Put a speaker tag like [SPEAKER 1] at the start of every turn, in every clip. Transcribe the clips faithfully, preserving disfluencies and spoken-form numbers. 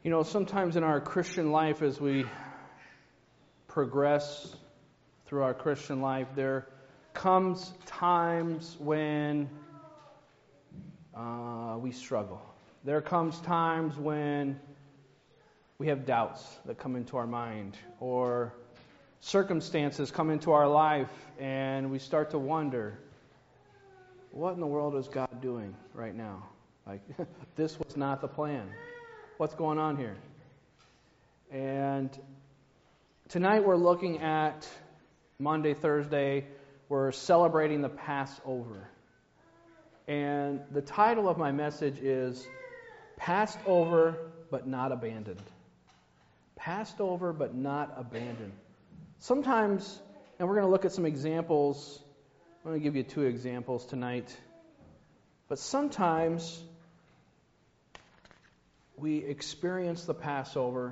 [SPEAKER 1] You know, sometimes in our Christian life, as we progress through our Christian life, there comes times when uh, we struggle. There comes times when we have doubts that come into our mind, or circumstances come into our life, and we start to wonder, what in the world is God doing right now? Like, this was not the plan. What's going on here? And tonight we're looking at Monday, Thursday, we're celebrating the Passover. And the title of my message is Passed Over but Not Abandoned. Passed over but not abandoned. Sometimes, and we're going to look at some examples. I'm going to give you two examples tonight. But sometimes we experience the Passover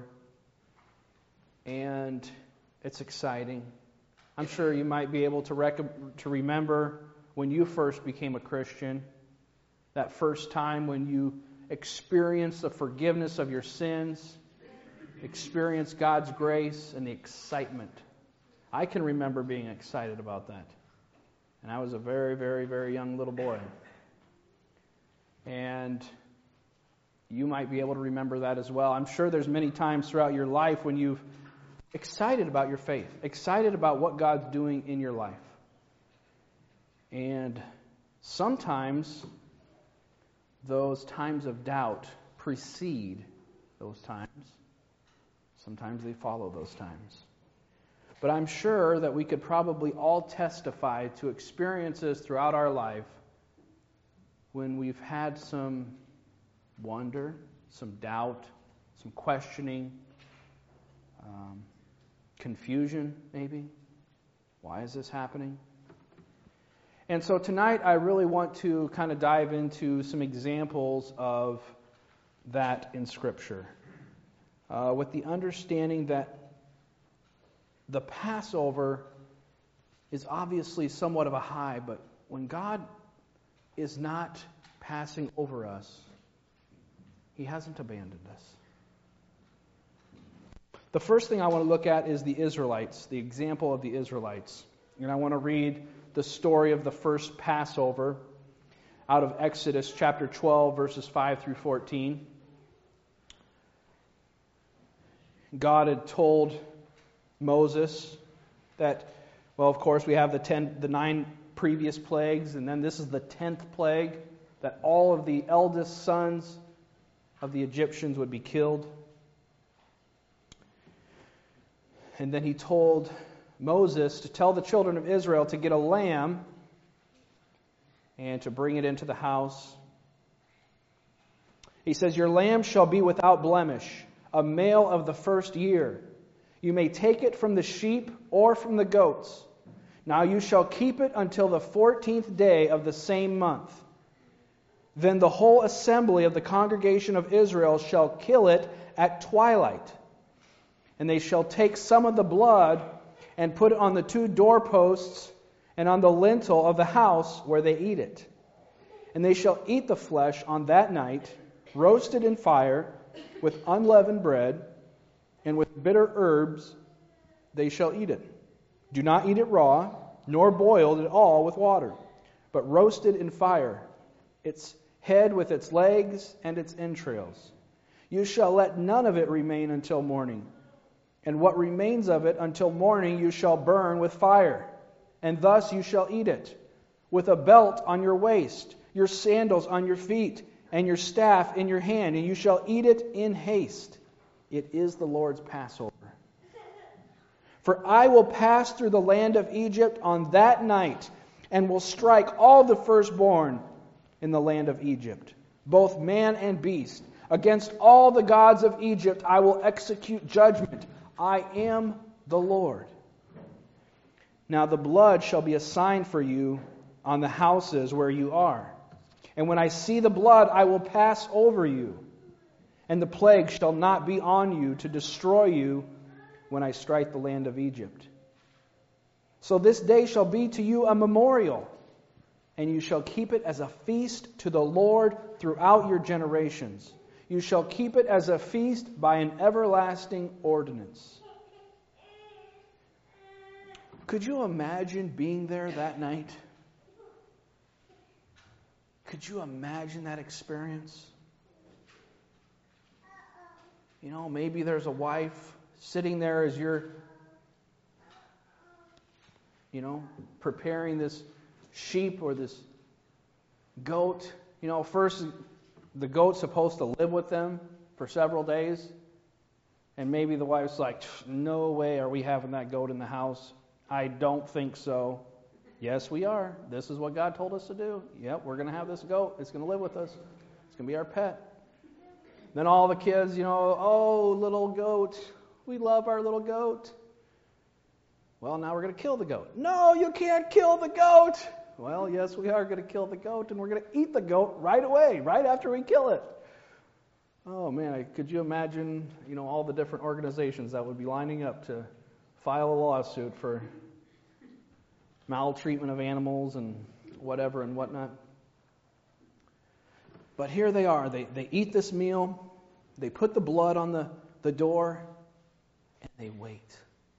[SPEAKER 1] and it's exciting. I'm sure you might be able to rec- to remember when you first became a Christian, that first time when you experienced the forgiveness of your sins, experienced God's grace and the excitement. I can remember being excited about that. And I was a very, very, very young little boy. And you might be able to remember that as well. I'm sure there's many times throughout your life when you've excited about your faith, excited about what God's doing in your life. And sometimes those times of doubt precede those times. Sometimes they follow those times. But I'm sure that we could probably all testify to experiences throughout our life when we've had some wonder, some doubt, some questioning, um, confusion maybe. Why is this happening? And so tonight I really want to kind of dive into some examples of that in Scripture. Uh, with the understanding that the Passover is obviously somewhat of a high, but when God is not passing over us, He hasn't abandoned us. The first thing I want to look at is the Israelites, the example of the Israelites. And I want to read the story of the first Passover out of Exodus chapter twelve, verses five through fourteen. God had told Moses that, well, of course, we have the ten, the nine previous plagues, and then this is the tenth plague, that all of the eldest sons of the Egyptians would be killed. And then he told Moses to tell the children of Israel to get a lamb and to bring it into the house. He says, "Your lamb shall be without blemish, a male of the first year. You may take it from the sheep or from the goats. Now you shall keep it until the fourteenth day of the same month. Then the whole assembly of the congregation of Israel shall kill it at twilight. And they shall take some of the blood and put it on the two doorposts and on the lintel of the house where they eat it. And they shall eat the flesh on that night, roasted in fire, with unleavened bread, and with bitter herbs they shall eat it. Do not eat it raw, nor boiled at all with water, but roasted in fire, its head with its legs and its entrails. You shall let none of it remain until morning. And what remains of it until morning you shall burn with fire, and thus you shall eat it, with a belt on your waist, your sandals on your feet, and your staff in your hand, and you shall eat it in haste. It is the Lord's Passover. For I will pass through the land of Egypt on that night, and will strike all the firstborn in the land of Egypt, both man and beast. Against all the gods of Egypt I will execute judgment. I am the Lord. Now the blood shall be a sign for you on the houses where you are. And when I see the blood, I will pass over you. And the plague shall not be on you to destroy you when I strike the land of Egypt. So this day shall be to you a memorial, and you shall keep it as a feast to the Lord throughout your generations. You shall keep it as a feast by an everlasting ordinance. Could you imagine being there that night? Could you imagine that experience? You know, maybe there's a wife sitting there as you're, you know, preparing this sheep or this goat. You know, first the goat's supposed to live with them for several days. And maybe the wife's like, no way are we having that goat in the house. I don't think so. Yes, we are. This is what God told us to do. Yep, we're going to have this goat. It's going to live with us. It's going to be our pet. Then all the kids, you know, oh, little goat. We love our little goat. Well, now we're going to kill the goat. No, you can't kill the goat. Well, yes, we are going to kill the goat, and we're going to eat the goat right away, right after we kill it. Oh, man, could you imagine, you know, all the different organizations that would be lining up to file a lawsuit for maltreatment of animals and whatever and whatnot. But here they are. They, they eat this meal. They put the blood on the, the door. And they wait.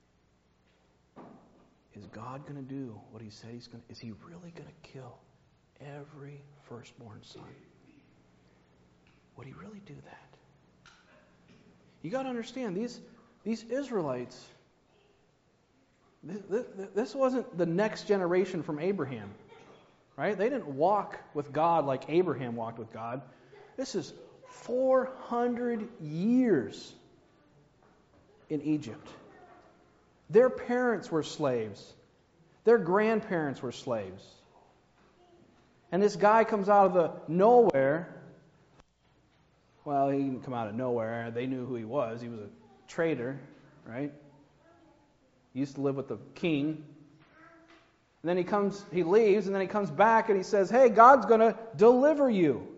[SPEAKER 1] Is God going to do what He said He's going to? Is He really going to kill every firstborn son? Would He really do that? You got to understand, these, these Israelites, this, this wasn't the next generation from Abraham. Right? They didn't walk with God like Abraham walked with God. This is four hundred years in Egypt. Their parents were slaves. Their grandparents were slaves. And this guy comes out of the nowhere. Well, he didn't come out of nowhere. They knew who he was. He was a trader, right? He used to live with the king. And then he comes, he leaves, and then he comes back and he says, hey, God's going to deliver you.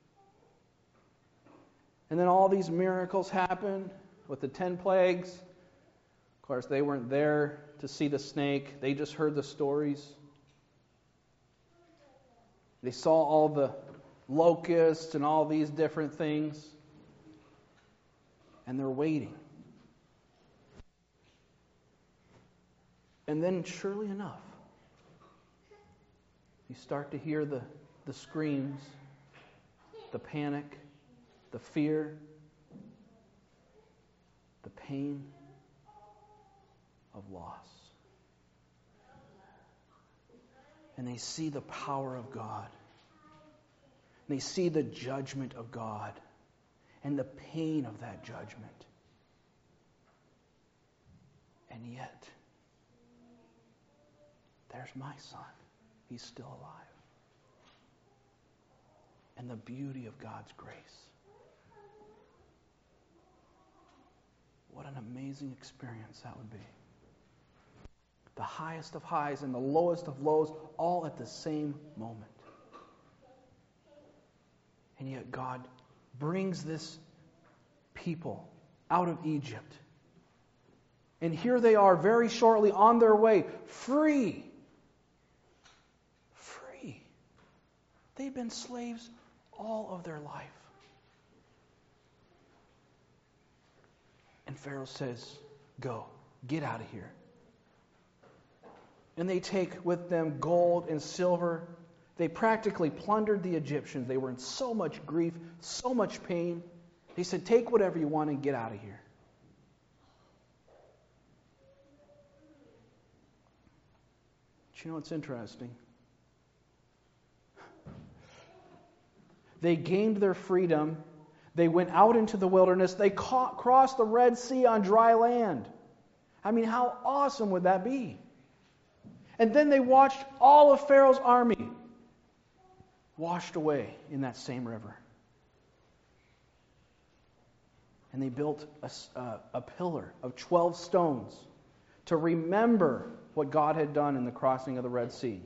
[SPEAKER 1] And then all these miracles happen with the ten plagues. Of course, they weren't there to see the snake. They just heard the stories. They saw all the locusts and all these different things. And they're waiting. And then, surely enough, you start to hear the, the screams, the panic, the fear, the pain of loss. And they see the power of God. And they see the judgment of God and the pain of that judgment. And yet, there's my son. He's still alive. And the beauty of God's grace. What an amazing experience that would be. The highest of highs and the lowest of lows, all at the same moment. And yet God brings this people out of Egypt. And here they are very shortly on their way, free. They've been slaves all of their life. And Pharaoh says, go, get out of here. And they take with them gold and silver. They practically plundered the Egyptians. They were in so much grief, so much pain. They said, take whatever you want and get out of here. But you know what's interesting? They gained their freedom. They went out into the wilderness. They caught, crossed the Red Sea on dry land. I mean, how awesome would that be? And then they watched all of Pharaoh's army washed away in that same river. And they built a, uh, a pillar of twelve stones to remember what God had done in the crossing of the Red Sea.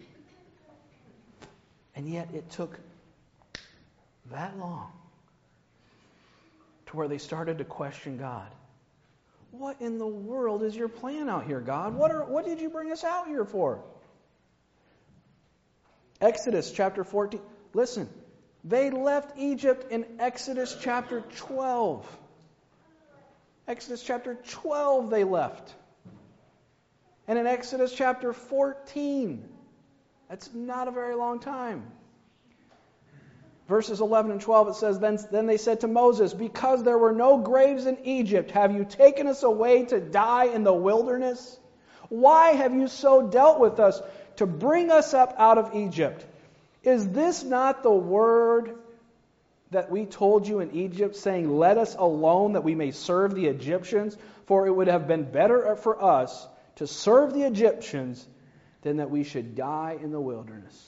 [SPEAKER 1] And yet it took that long to where they started to question God. What in the world is your plan out here, God? What are what did you bring us out here for? Exodus chapter fourteen. Listen, They left Egypt in Exodus chapter twelve. Exodus chapter twelve they left. And in Exodus chapter fourteen, that's not a very long time. Verses eleven and twelve, it says, then, then they said to Moses, because there were no graves in Egypt, have you taken us away to die in the wilderness? Why have you so dealt with us to bring us up out of Egypt? Is this not the word that we told you in Egypt, saying, let us alone that we may serve the Egyptians? For it would have been better for us to serve the Egyptians than that we should die in the wilderness.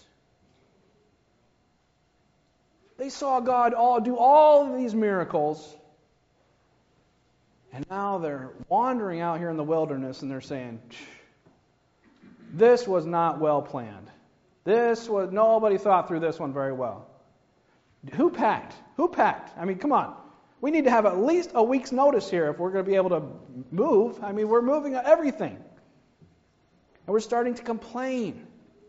[SPEAKER 1] They saw God all do all of these miracles, and now they're wandering out here in the wilderness and they're saying, this was not well planned. This was, nobody thought through this one very well. Who packed? Who packed? I mean, come on. We need to have at least a week's notice here if we're going to be able to move. I mean, we're moving everything. And we're starting to complain.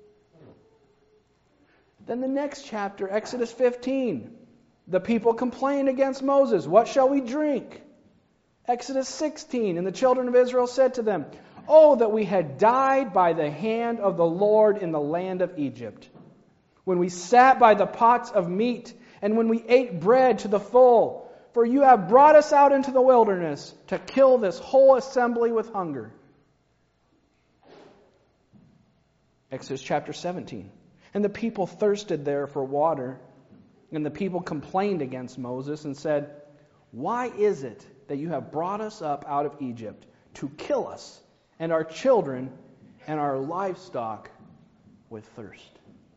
[SPEAKER 1] Then the next chapter, Exodus fifteen. The people complained against Moses. What shall we drink? Exodus sixteen. And the children of Israel said to them, oh, that we had died by the hand of the Lord in the land of Egypt, when we sat by the pots of meat, and when we ate bread to the full. For you have brought us out into the wilderness to kill this whole assembly with hunger. Exodus chapter seventeen. And the people thirsted there for water, and the people complained against Moses and said, why is it that you have brought us up out of Egypt to kill us and our children and our livestock with thirst?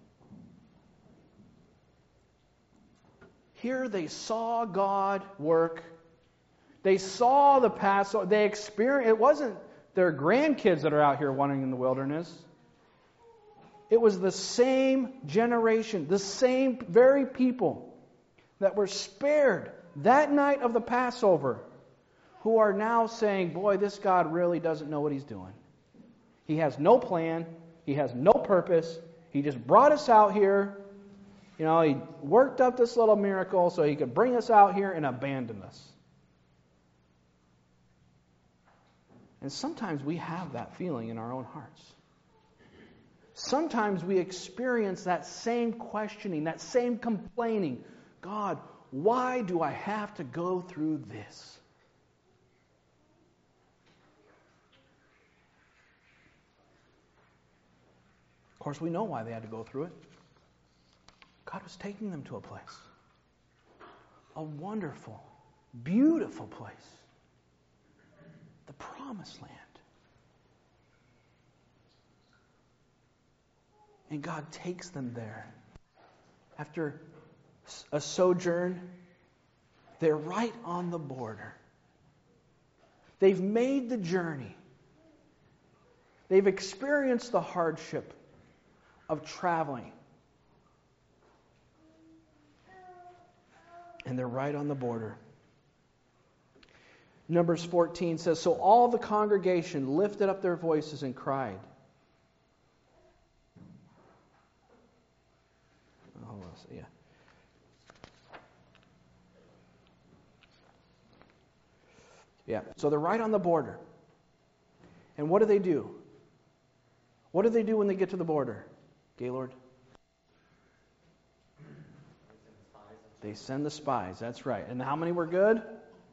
[SPEAKER 1] Here they saw God work. They saw the Passover. They experienced. It wasn't their grandkids that are out here wandering in the wilderness. It was the same generation, the same very people that were spared that night of the Passover, who are now saying, boy, this God really doesn't know what He's doing. He has no plan. He has no purpose. He just brought us out here. You know, He worked up this little miracle so He could bring us out here and abandon us. And sometimes we have that feeling in our own hearts. Sometimes we experience that same questioning, that same complaining. God, why do I have to go through this? Of course, we know why they had to go through it. God was taking them to a place. A wonderful, beautiful place. The Promised Land. And God takes them there. After a sojourn, they're right on the border. They've made the journey. They've experienced the hardship of traveling. And they're right on the border. Numbers fourteen says, so all the congregation lifted up their voices and cried. Hold on, yeah. Yeah, so they're right on the border. And what do they do? What do they do when they get to the border, Gaylord? They send the spies, that's right. And how many were good?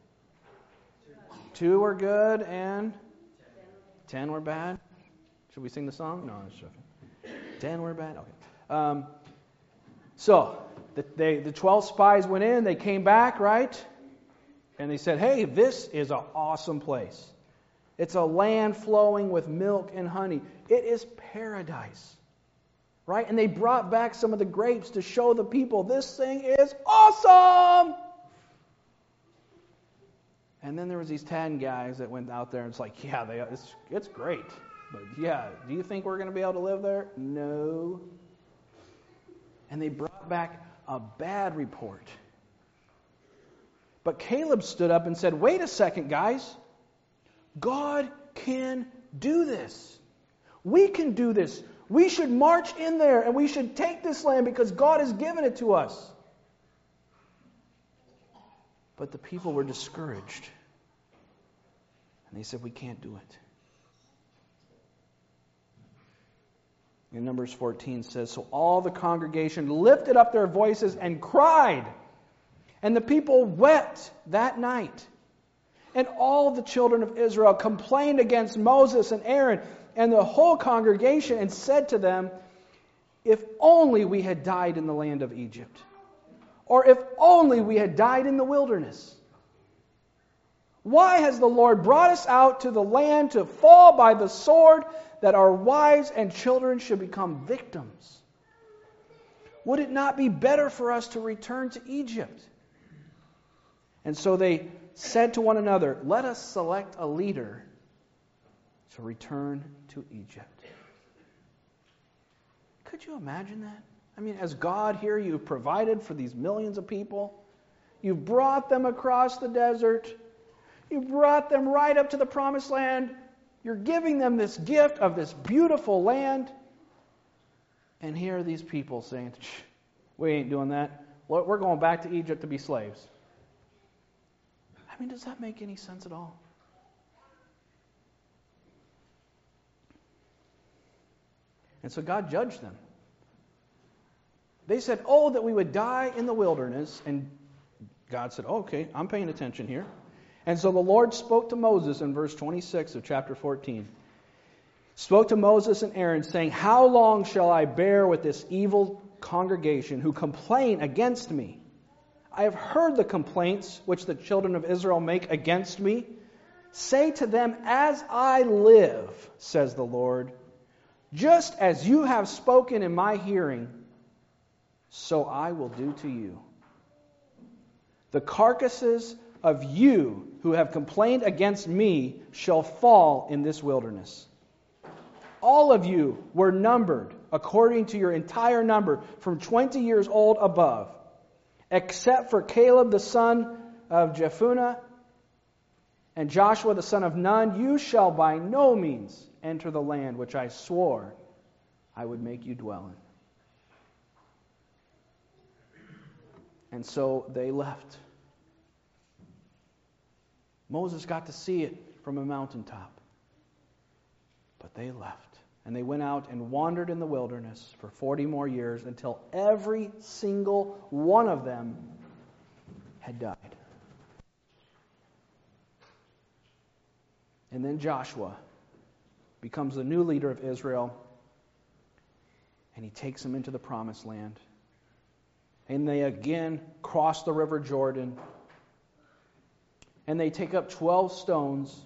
[SPEAKER 1] Two were good and ten were bad. Should we sing the song? No, I'm just joking. Ten were bad? Okay. Um, so, the, they, the twelve spies went in, they came back, right? And they said, hey, this is an awesome place. It's a land flowing with milk and honey. It is paradise. Right? And they brought back some of the grapes to show the people, this thing is awesome! And then there was these ten guys that went out there and it's like, yeah, they, it's, it's great. But yeah, do you think we're going to be able to live there? No. And they brought back a bad report. But Caleb stood up and said, wait a second, guys. God can do this. We can do this. We should march in there and we should take this land because God has given it to us. But the people were discouraged. And they said, we can't do it. In Numbers fourteen says, so all the congregation lifted up their voices and cried. And the people wept that night. And all the children of Israel complained against Moses and Aaron and the whole congregation and said to them, if only we had died in the land of Egypt, or if only we had died in the wilderness. Why has the Lord brought us out to the land to fall by the sword, that our wives and children should become victims? Would it not be better for us to return to Egypt? And so they said to one another, let us select a leader to return to Egypt. Could you imagine that? I mean, as God here, you've provided for these millions of people. You've brought them across the desert. You brought them right up to the promised land. You're giving them this gift of this beautiful land. And here are these people saying, we ain't doing that. We're going back to Egypt to be slaves. I mean, does that make any sense at all? And so God judged them. They said, oh, that we would die in the wilderness. And God said, oh, okay, I'm paying attention here. And so the Lord spoke to Moses in verse twenty-six of chapter fourteen. Spoke to Moses and Aaron, saying, how long shall I bear with this evil congregation who complain against me? I have heard the complaints which the children of Israel make against me. Say to them, as I live, says the Lord, just as you have spoken in my hearing, so I will do to you. The carcasses of you who have complained against me shall fall in this wilderness. All of you were numbered according to your entire number, from twenty years old above, except for Caleb the son of Jephunneh and Joshua the son of Nun. You shall by no means enter the land which I swore I would make you dwell in. And so they left. Moses got to see it from a mountaintop. But they left. And they went out and wandered in the wilderness for forty more years until every single one of them had died. And then Joshua becomes the new leader of Israel. And he takes them into the promised land. And they again cross the river Jordan. And they take up twelve stones.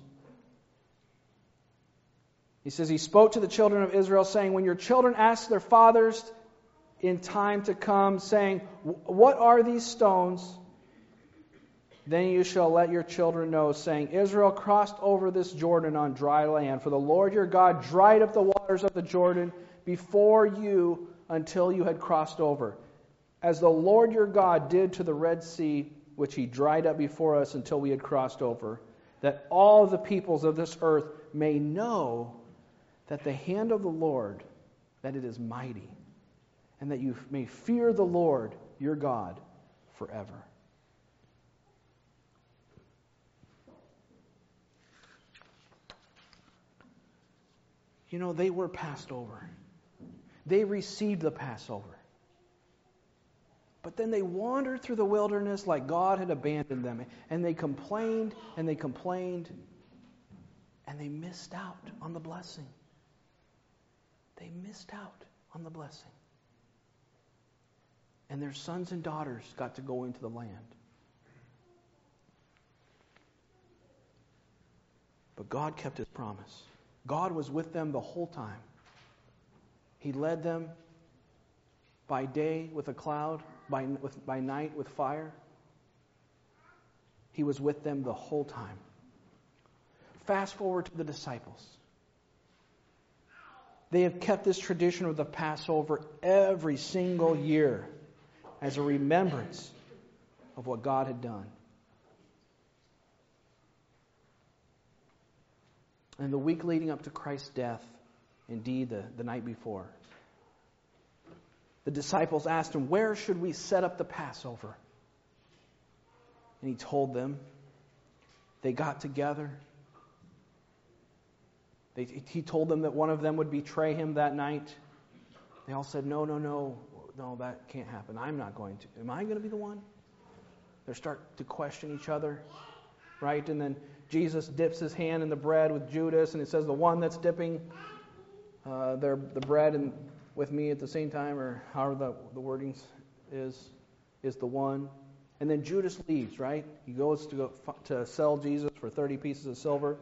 [SPEAKER 1] He says, he spoke to the children of Israel, saying, when your children ask their fathers in time to come, saying, what are these stones? Then you shall let your children know, saying, Israel crossed over this Jordan on dry land. For the Lord your God dried up the waters of the Jordan before you until you had crossed over. As the Lord your God did to the Red Sea, which he dried up before us until we had crossed over, that all the peoples of this earth may know that the hand of the Lord, that it is mighty, and that you may fear the Lord your God forever. You know, they were passed over. They received the Passover. But then they wandered through the wilderness like God had abandoned them. And they complained and they complained. And they missed out on the blessing. They missed out on the blessing. And their sons and daughters got to go into the land. But God kept his promise. God was with them the whole time. He led them by day with a cloud, by, with, by night with fire. He was with them the whole time. Fast forward to the disciples. They have kept this tradition of the Passover every single year as a remembrance of what God had done. And the week leading up to Christ's death, indeed the, the night before, the disciples asked him, where should we set up the Passover? And he told them. They got together. They, he told them that one of them would betray him that night. They all said, no, no, no, no, that can't happen. I'm not going to. Am I going to be the one? They start to question each other, right? And then Jesus dips his hand in the bread with Judas, and it says the one that's dipping uh, their, the bread and with me at the same time, or however the, the wording is, is the one. And then Judas leaves, right? He goes to go to sell Jesus for thirty pieces of silver.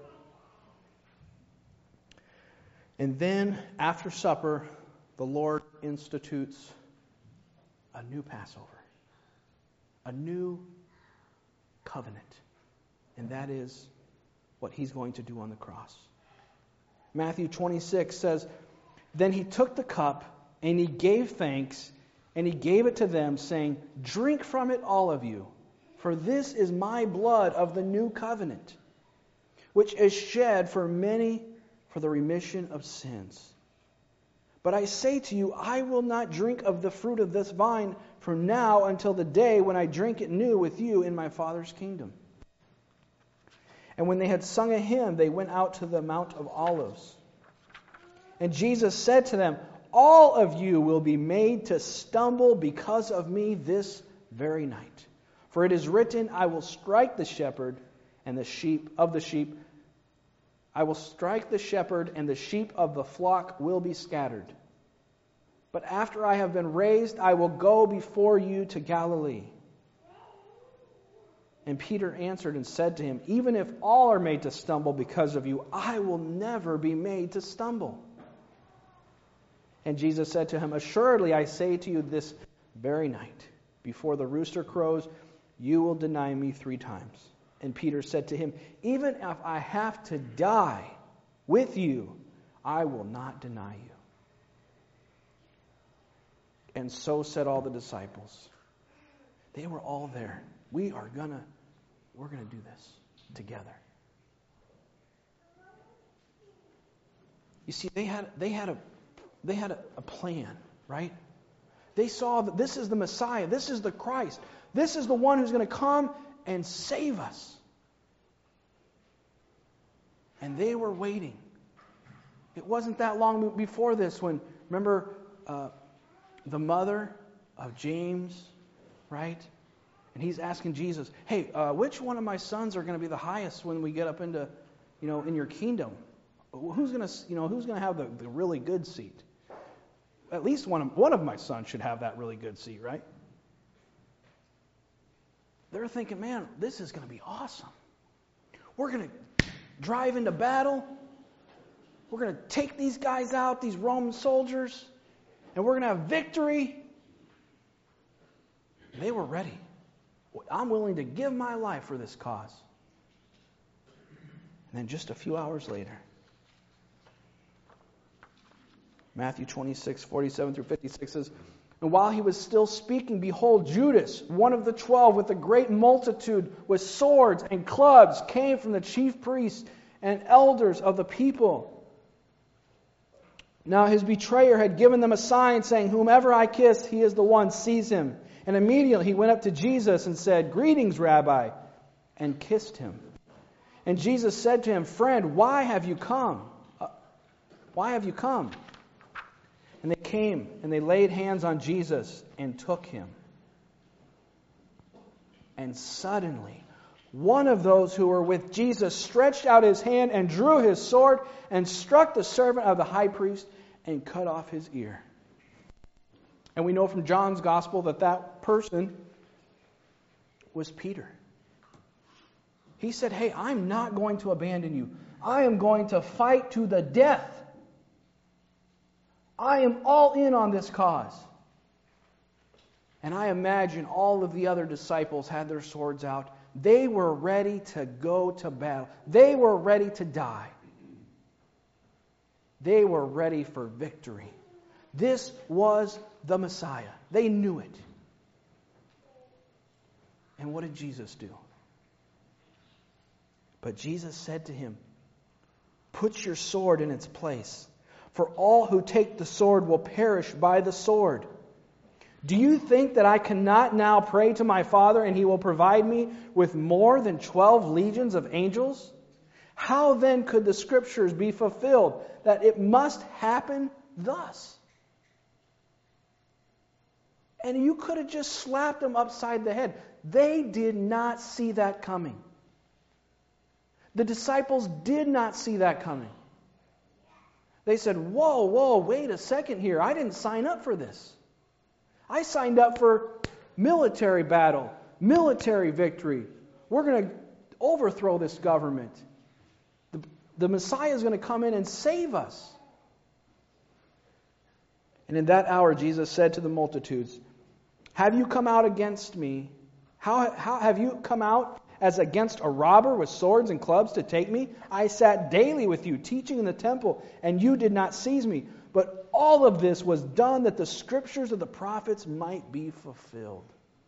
[SPEAKER 1] And then, after supper, the Lord institutes a new Passover, a new covenant. And that is what he's going to do on the cross. Matthew twenty-six says, Then he took the cup, and he gave thanks, and he gave it to them, saying, Drink from it, all of you, for this is my blood of the new covenant, which is shed for many for the remission of sins. But I say to you, I will not drink of the fruit of this vine from now until the day when I drink it new with you in my Father's kingdom. And when they had sung a hymn, they went out to the Mount of Olives. And Jesus said to them, All of you will be made to stumble because of me this very night. For it is written, I will strike the shepherd and the sheep of the sheep. I will strike the shepherd, and the sheep of the flock will be scattered. But after I have been raised, I will go before you to Galilee. And Peter answered and said to him, Even if all are made to stumble because of you, I will never be made to stumble. And Jesus said to him, Assuredly, I say to you, this very night, before the rooster crows, you will deny me three times. And Peter said to him, Even if I have to die with you, I will not deny you. And so said all the disciples. They were all there. We are gonna, we're gonna do this together. You see, they had they had a they had a, a plan, right? They saw that this is the Messiah, this is the Christ, this is the one who's going to come and save us. And they were waiting. It wasn't that long before this when, remember, uh, the mother of James, right? And he's asking Jesus, hey, uh, which one of my sons are going to be the highest when we get up into, you know, in your kingdom? Who's going to, you know, who's going to have the, the really good seat? At least one of, one of my sons should have that really good seat, right? They're thinking, man, this is going to be awesome. We're going to drive into battle. We're going to take these guys out, these Roman soldiers, and we're going to have victory. They were ready. I'm willing to give my life for this cause. And then just a few hours later, Matthew twenty-six, forty-seven through fifty-six says, And while he was still speaking, behold, Judas, one of the twelve, with a great multitude, with swords and clubs, came from the chief priests and elders of the people. Now his betrayer had given them a sign, saying, Whomever I kiss, he is the one, seize him. And immediately he went up to Jesus and said, Greetings, Rabbi, and kissed him. And Jesus said to him, Friend, why have you come? Uh, why have you come? And they came, and they laid hands on Jesus and took him. And suddenly, one of those who were with Jesus stretched out his hand and drew his sword and struck the servant of the high priest and cut off his ear. And we know from John's gospel that that person was Peter. He said, hey, I'm not going to abandon you. I am going to fight to the death. I am all in on this cause. And I imagine all of the other disciples had their swords out. They were ready to go to battle. They were ready to die. They were ready for victory. This was the Messiah. They knew it. And what did Jesus do? But Jesus said to him, Put your sword in its place. For all who take the sword will perish by the sword. Do you think that I cannot now pray to my Father, and He will provide me with more than twelve legions of angels? How then could the Scriptures be fulfilled, that it must happen thus? And you could have just slapped them upside the head. They did not see that coming. The disciples did not see that coming. They said, whoa, whoa, wait a second here. I didn't sign up for this. I signed up for military battle, military victory. We're going to overthrow this government. The, the Messiah is going to come in and save us. And in that hour, Jesus said to the multitudes, have you come out against me? How, how have you come out as against a robber with swords and clubs to take me? I sat daily with you, teaching in the temple, and you did not seize me. But all of this was done that the Scriptures of the prophets might be fulfilled.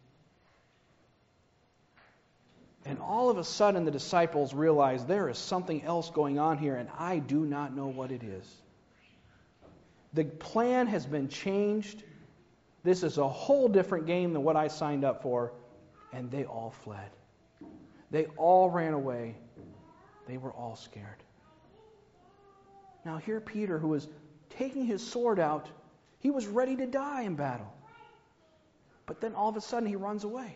[SPEAKER 1] And all of a sudden the disciples realized there is something else going on here, and I do not know what it is. The plan has been changed. This is a whole different game than what I signed up for. And they all fled. They all ran away. They were all scared. Now here Peter, who was taking his sword out, he was ready to die in battle. But then all of a sudden he runs away.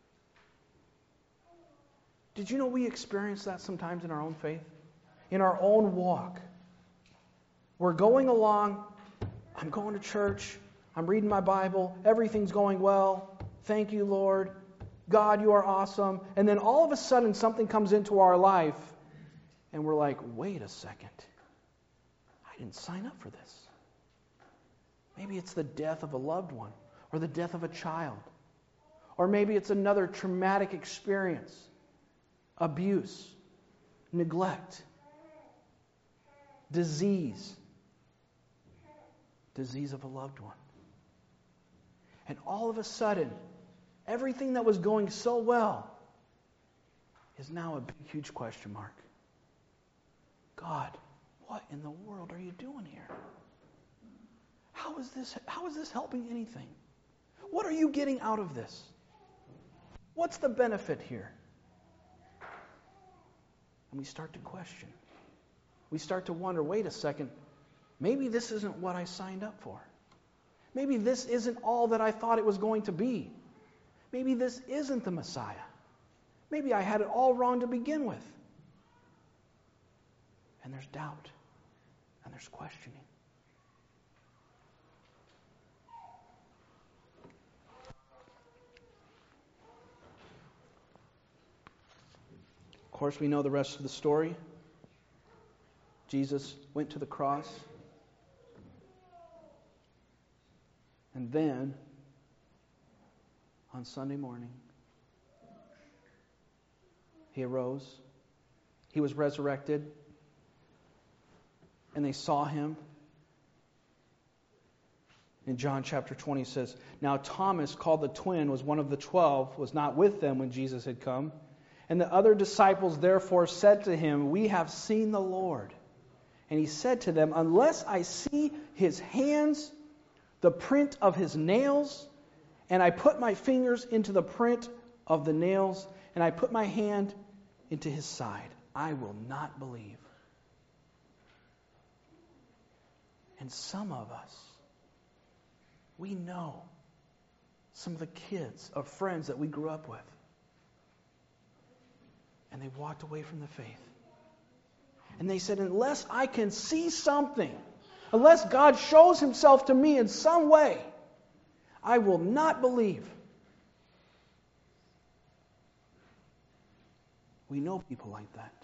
[SPEAKER 1] Did you know we experience that sometimes in our own faith? In our own walk. We're going along, I'm going to church, I'm reading my Bible, everything's going well, thank you, Lord, God, you are awesome. And then all of a sudden something comes into our life and we're like, wait a second, I didn't sign up for this. Maybe it's the death of a loved one, or the death of a child, or maybe it's another traumatic experience, abuse, neglect, disease, disease of a loved one. And all of a sudden, everything that was going so well is now a big, huge question mark. God, what in the world are you doing here? How is this, how is this helping anything? What are you getting out of this? What's the benefit here? And we start to question. We start to wonder, wait a second, maybe this isn't what I signed up for. Maybe this isn't all that I thought it was going to be. Maybe this isn't the Messiah. Maybe I had it all wrong to begin with. And there's doubt. And there's questioning. Of course, we know the rest of the story. Jesus went to the cross. And then, on Sunday morning, He arose. He was resurrected. And they saw Him. In John chapter twenty says, now Thomas, called the twin, was one of the twelve, was not with them when Jesus had come. And the other disciples therefore said to Him, we have seen the Lord. And He said to them, unless I see His hands, the print of His nails, and I put my fingers into the print of the nails, and I put my hand into His side, I will not believe. And some of us, we know some of the kids of friends that we grew up with, and they walked away from the faith. And they said, unless I can see something, unless God shows Himself to me in some way, I will not believe. We know people like that.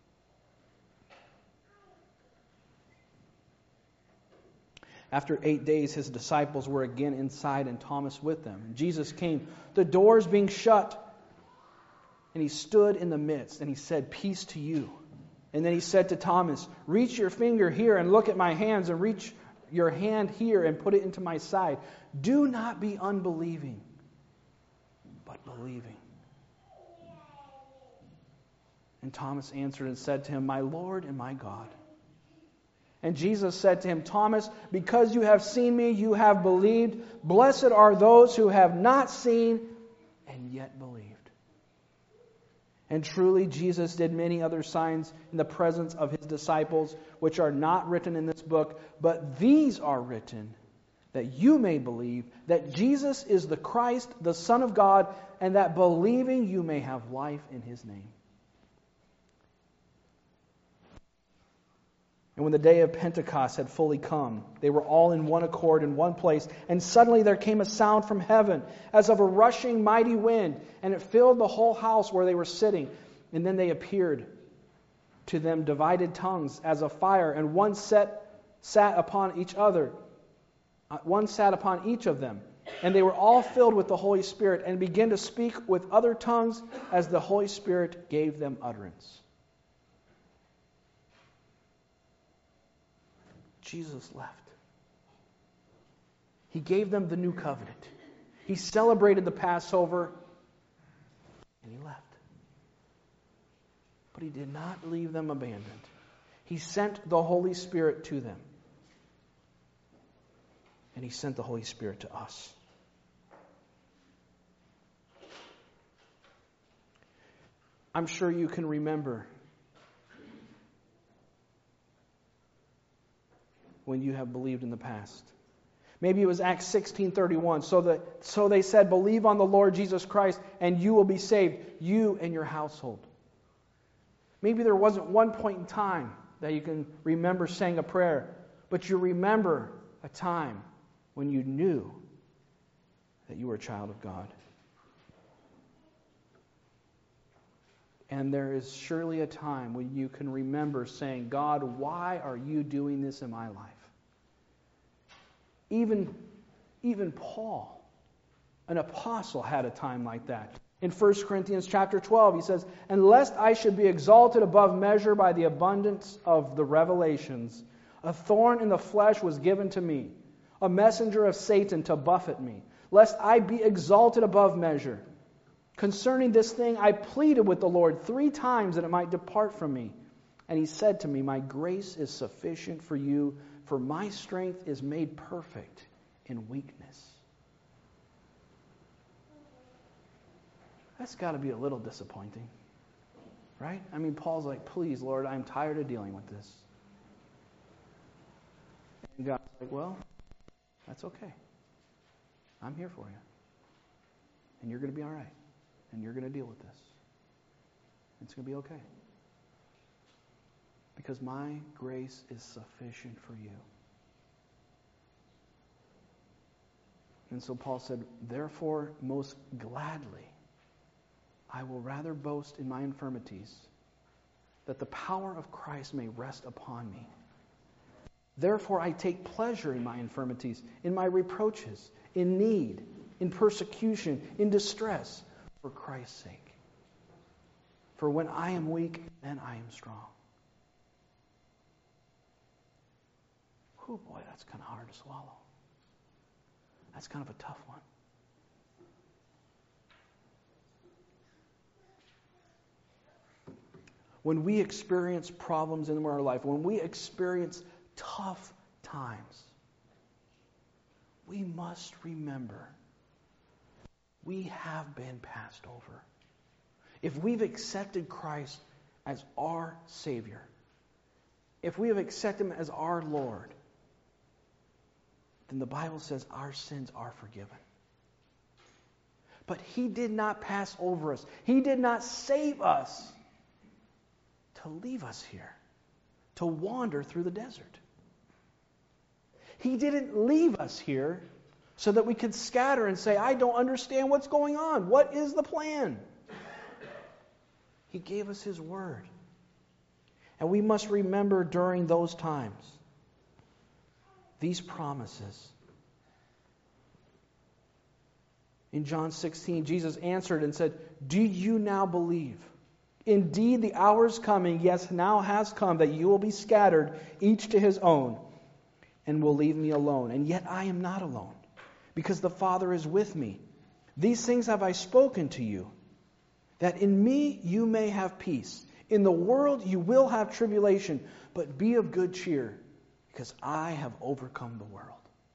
[SPEAKER 1] After eight days, His disciples were again inside and Thomas with them. And Jesus came, the doors being shut, and He stood in the midst and He said, peace to you. And then He said to Thomas, reach your finger here and look at my hands, and reach your hand here and put it into my side. Do not be unbelieving, but believing. And Thomas answered and said to Him, my Lord and my God. And Jesus said to him, Thomas, because you have seen me, you have believed. Blessed are those who have not seen and yet believed. And truly, Jesus did many other signs in the presence of his disciples, which are not written in this book, but these are written that you may believe that Jesus is the Christ, the Son of God, and that believing you may have life in his name. And when the day of Pentecost had fully come, they were all in one accord in one place. And suddenly there came a sound from heaven, as of a rushing mighty wind, and it filled the whole house where they were sitting. And then they appeared to them divided tongues as of fire, and one set, sat upon each other. One sat upon each of them. And they were all filled with the Holy Spirit, and began to speak with other tongues as the Holy Spirit gave them utterance. Jesus left. He gave them the new covenant. He celebrated the Passover, and he left. But he did not leave them abandoned. He sent the Holy Spirit to them. And he sent the Holy Spirit to us. I'm sure you can remember when you have believed in the past. Maybe it was Acts sixteen thirty-one. So that so they said, believe on the Lord Jesus Christ, and you will be saved, you and your household. Maybe there wasn't one point in time that you can remember saying a prayer, but you remember a time when you knew that you were a child of God. And there is surely a time when you can remember saying, God, why are you doing this in my life? Even, even Paul, an apostle, had a time like that. In First Corinthians chapter twelve, he says, and lest I should be exalted above measure by the abundance of the revelations, a thorn in the flesh was given to me, a messenger of Satan to buffet me, lest I be exalted above measure. Concerning this thing, I pleaded with the Lord three times that it might depart from me. And he said to me, my grace is sufficient for you, for my strength is made perfect in weakness. That's got to be a little disappointing, right? I mean, Paul's like, please, Lord, I'm tired of dealing with this. And God's like, well, that's okay. I'm here for you. And you're going to be all right. And you're going to deal with this. It's going to be okay. Because my grace is sufficient for you. And so Paul said, therefore, most gladly, I will rather boast in my infirmities, that the power of Christ may rest upon me. Therefore, I take pleasure in my infirmities, in my reproaches, in need, in persecution, in distress, for Christ's sake. For when I am weak, then I am strong. Oh boy, that's kind of hard to swallow. That's kind of a tough one. When we experience problems in our life, when we experience tough times, we must remember we have been passed over. If we've accepted Christ as our Savior, if we have accepted Him as our Lord, then the Bible says our sins are forgiven. But He did not pass over us. He did not save us to leave us here, to wander through the desert. He didn't leave us here so that we could scatter and say, I don't understand what's going on. What is the plan? He gave us His Word. And we must remember during those times these promises. In John sixteen, Jesus answered and said, do you now believe? Indeed, the hour is coming, yes, now has come, that you will be scattered, each to his own, and will leave me alone. And yet I am not alone, because the Father is with me. These things have I spoken to you, that in me you may have peace. In the world you will have tribulation, but be of good cheer. because I have overcome the world.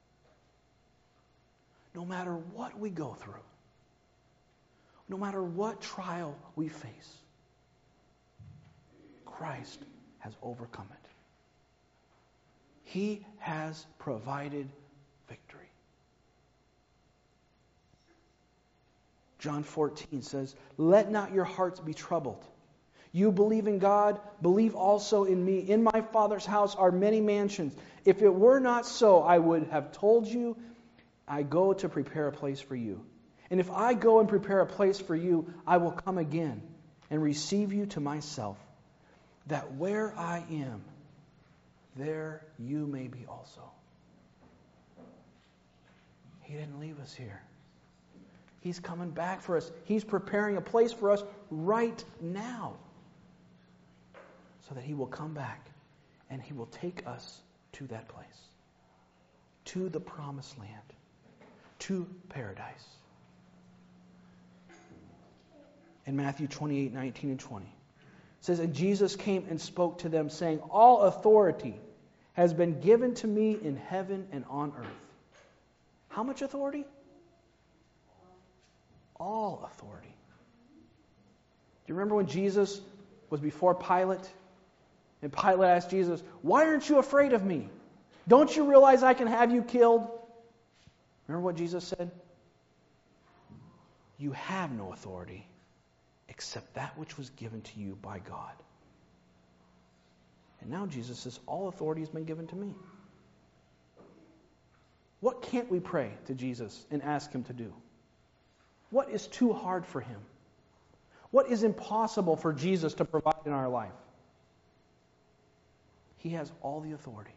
[SPEAKER 1] No matter what we go through, no matter what trial we face, Christ has overcome it. He has provided victory. John fourteen says, "Let not your hearts be troubled. You believe in God, believe also in me. In my Father's house are many mansions. If it were not so, I would have told you, I go to prepare a place for you. And if I go and prepare a place for you, I will come again and receive you to myself, that where I am, there you may be also." He didn't leave us here. He's coming back for us. He's preparing a place for us right now, so that He will come back and He will take us to that place, to the promised land, to paradise. In Matthew twenty-eight, nineteen and twenty, it says, "And Jesus came and spoke to them, saying, All authority has been given to me in heaven and on earth." How much authority? All authority. Do you remember when Jesus was before Pilate? And Pilate asked Jesus, "Why aren't you afraid of me? Don't you realize I can have you killed?" Remember what Jesus said? "You have no authority except that which was given to you by God." And now Jesus says, all authority has been given to me. What can't we pray to Jesus and ask Him to do? What is too hard for Him? What is impossible for Jesus to provide in our life? He has all the authority.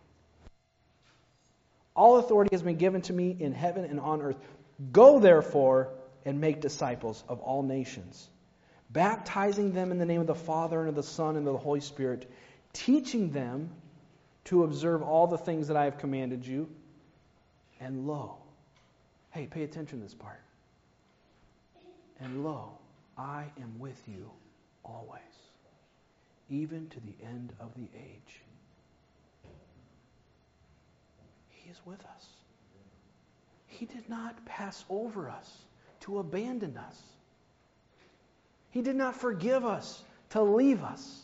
[SPEAKER 1] All authority has been given to me in heaven and on earth. Go, therefore, and make disciples of all nations, baptizing them in the name of the Father and of the Son and of the Holy Spirit, teaching them to observe all the things that I have commanded you. And lo, hey, pay attention to this part. And lo, I am with you always, even to the end of the age. He is with us. He did not pass over us to abandon us. He did not forgive us to leave us.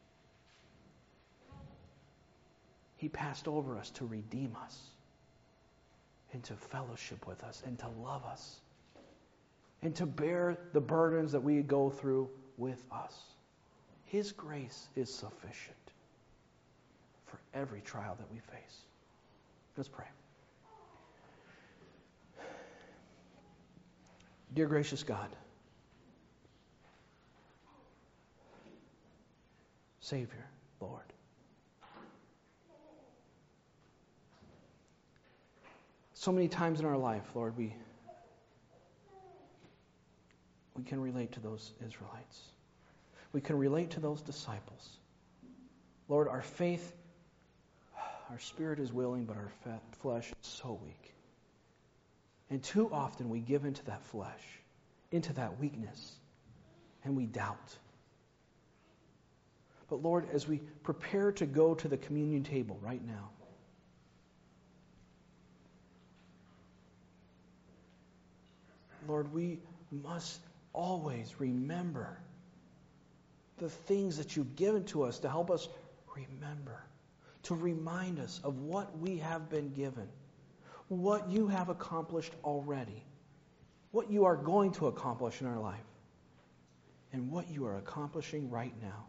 [SPEAKER 1] He passed over us to redeem us, and to fellowship with us, and to love us, and to bear the burdens that we go through with us. His grace is sufficient for every trial that we face. Let's pray. Dear gracious God, Savior, Lord, so many times in our life, Lord, we we can relate to those Israelites. We can relate to those disciples. Lord, our faith, our spirit is willing, but our flesh is so weak. And too often we give into that flesh, into that weakness, and we doubt. But Lord, as we prepare to go to the communion table right now, Lord, we must always remember the things that you've given to us to help us remember, to remind us of what we have been given, what you have accomplished already, what you are going to accomplish in our life, and what you are accomplishing right now.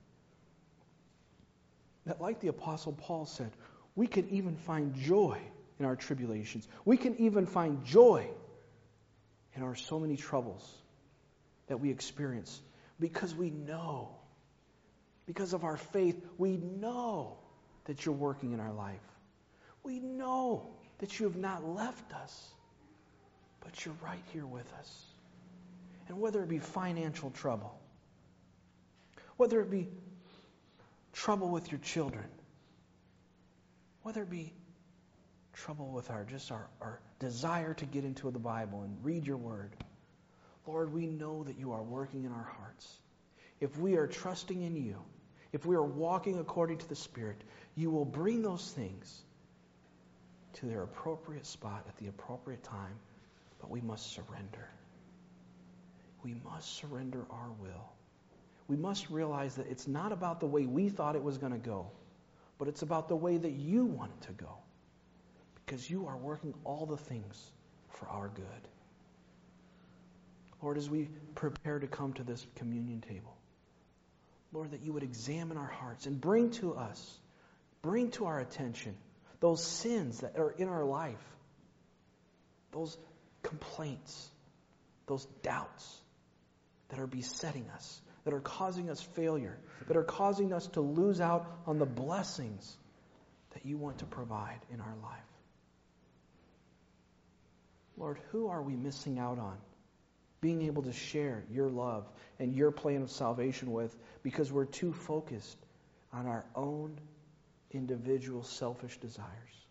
[SPEAKER 1] That, like the Apostle Paul said, we can even find joy in our tribulations. We can even find joy in our so many troubles that we experience, because we know, because of our faith, we know that you're working in our life. We know that you have not left us, but you're right here with us. And whether it be financial trouble, whether it be trouble with your children, whether it be trouble with our just our, our desire to get into the Bible and read your word, Lord, we know that you are working in our hearts. If we are trusting in you, if we are walking according to the Spirit, you will bring those things to their appropriate spot at the appropriate time, but we must surrender. We must surrender our will. We must realize that it's not about the way we thought it was going to go, but it's about the way that you want it to go, because you are working all the things for our good. Lord, as we prepare to come to this communion table, Lord, that you would examine our hearts and bring to us, bring to our attention those sins that are in our life, those complaints, those doubts that are besetting us, that are causing us failure, that are causing us to lose out on the blessings that you want to provide in our life. Lord, who are we missing out on being able to share your love and your plan of salvation with because we're too focused on our own individual selfish desires?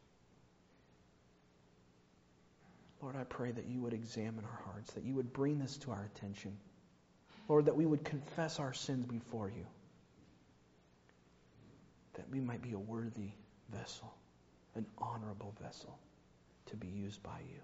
[SPEAKER 1] Lord, I pray that you would examine our hearts, that you would bring this to our attention. Lord, that we would confess our sins before you, that we might be a worthy vessel, an honorable vessel to be used by you.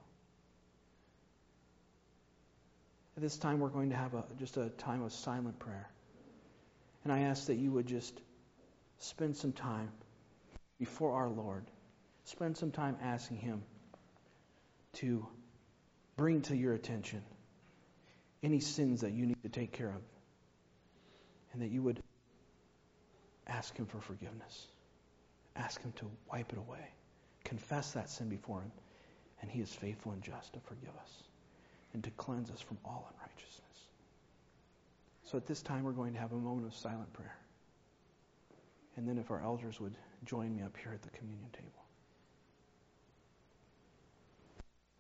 [SPEAKER 1] At this time, we're going to have a, just a time of silent prayer. And I ask that you would just spend some time before our Lord. Spend some time asking Him to bring to your attention any sins that you need to take care of. And that you would ask Him for forgiveness. Ask Him to wipe it away. Confess that sin before Him. And He is faithful and just to forgive us and to cleanse us from all unrighteousness. So at this time, we're going to have a moment of silent prayer. And then if our elders would join me up here at the communion table.